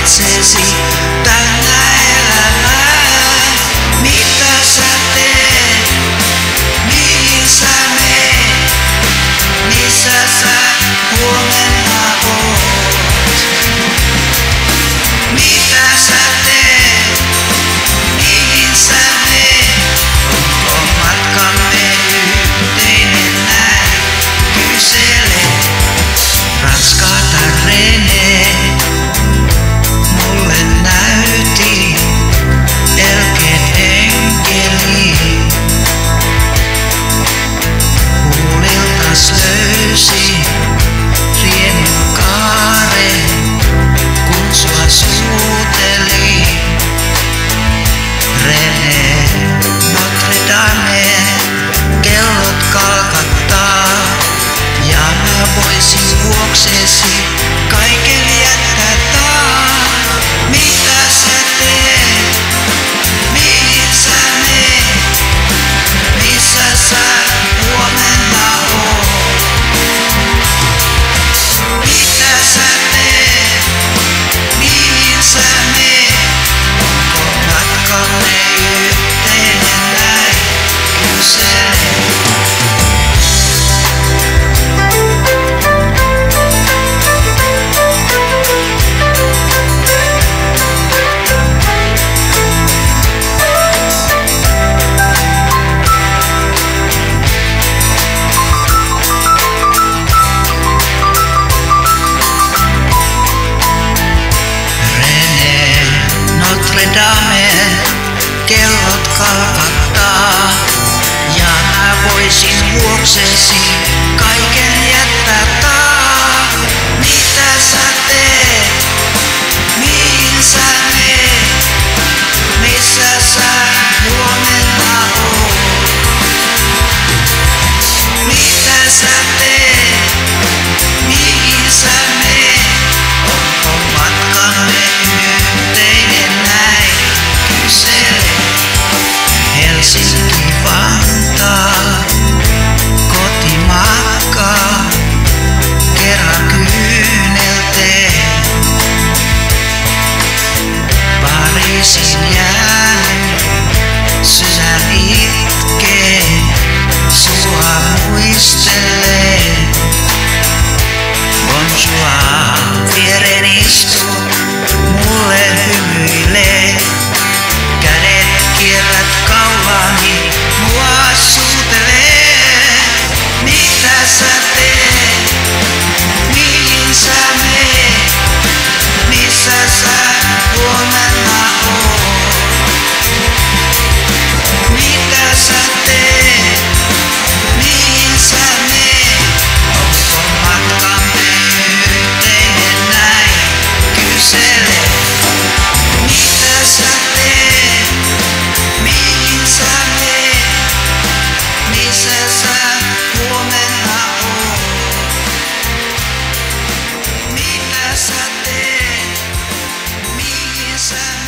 itsesi täynnä elämää. Mitä sä teet? Mihin sä meet? Missä sä huomenna oot? Mitä sä teet? Mihin sä meet? Onko matkamme yhteinen näin? Kysele raskaata René. Mulle näytti elkeet enkeliin. Huuliltas löysin riemukaaren, kun sua suutelin. René, Notre Dame, kellot kalkattaa, ja mä voisin vuoksesi kaiken jättää taa. Mitä sä teet? Mihin sä meet? Missä sä huomenna oot? Mitä sä teet? Mihin sä meet? Onko matkamme yhteinen näin? Kysele. Notre Dame, kellot kalkattaa, ja mä voisin vuoksesi kaiken jättää taa. Mitä sä teet? Mihin sä meet? Missä sä huomenna oot? Mitä sä teet? Mihin sä meet? Onko matkamme yhteinen näin? Kysele. Helsinki, Vantaa, kotimatka, kerran kyynelteen. Pariisin jäänyt, sydän itkee, sua muistelee. Bonjour, viereen istu, mulle hymyilee. Kädet kierrät kaulani, mua suutelee. Mitä sä teet? Mihin sä meet? Missä sä huomenna oot? Mitä sä teet? Mihin sä meet? Onko matkamme yhteinen näin? Kysele. Mitä sä teet? Mihin sä meet? Missä sä huomenna oot? Mitä sä teet? Mihin sä